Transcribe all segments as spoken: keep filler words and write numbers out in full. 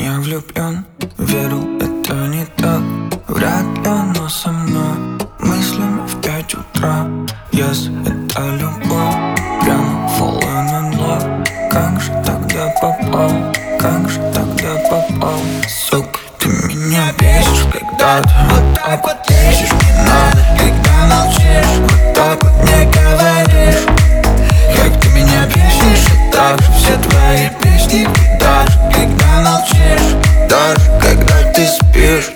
я влюблен. Верил, это не так. Вряд ли оно со мной. Мыслями в пять утра. Если это любовь, прямо falling in love. Как же тогда попал? Как же тогда попал? Сука, ты меня бесишь, когда ты вот так вот лезешь. Не надо, когда молчишь, вот так вот не говоришь. Как ты меня бесишь, и так же все твои песни. Даже когда молчишь, даже когда ты спишь.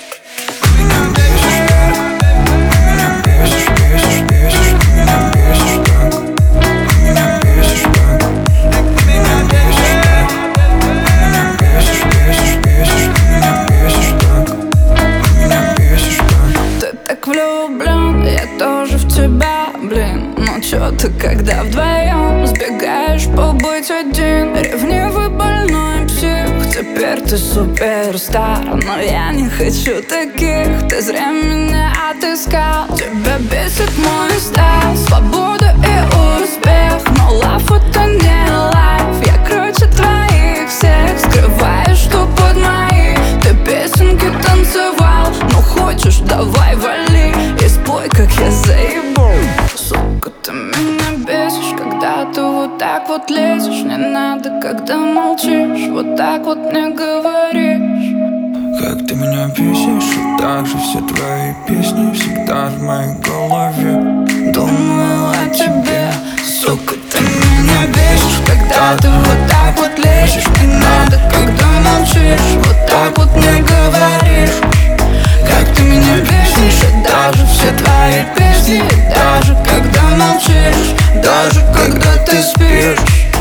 Ты меня бесишь так, ты меня бесишь, бесишь, бесишь. Ты меня бесишь так, ты меня бесишь так, ты меня бесишь так, ты меня бесишь, бесишь, бесишь. Ты меня бесишь так, ты меня бесишь так. Ты так влюблен, я тоже в тебя, блин. Ну чё ты, когда вдвоем сбегаешь побыть один? Ревнивый больной псих, теперь ты суперстар. Но я не хочу таких, ты зря меня отыскал. Тебя бесит мой стайл, свобода и успех. Но лав это не лайф, я круче твоих всех. Скрываешь, что под мои ты песенки танцевал. Ну хочешь, давай вали и спой, как я заебу. Сука, ты меня бесишь, когда ты вот так вот лезешь. Не надо, когда молчишь, вот так вот мне говоришь. Как ты меня бесишь, и так же все твои песни всегда в моей голове. Думаю о тебе, сука, ты меня бесишь, когда ты вот так вот лезешь. Не надо, когда молчишь, вот так вот мне говоришь. Как ты меня бесишь, и даже все твои песни. Даже когда молчишь, даже когда ты спишь.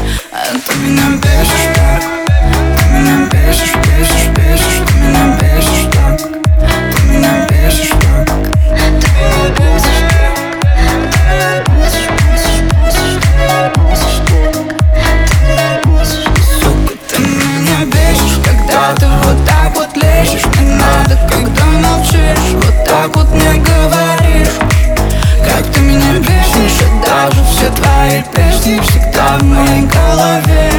Ты меня бесишь так, ты меня бесишь, бесишь, бесишь. Ты меня бесишь так, ты меня бесишь так, ты меня бесишь так, ты меня бесишь, бесишь, бесишь. Ты меня бесишь так, ты меня бесишь. Сука, ты меня бесишь, когда ты вот так вот лезешь. Не надо, когда молчишь, вот так вот мне говоришь. Как ты меня бесишь, и даже все твои песни всегда в моей голове.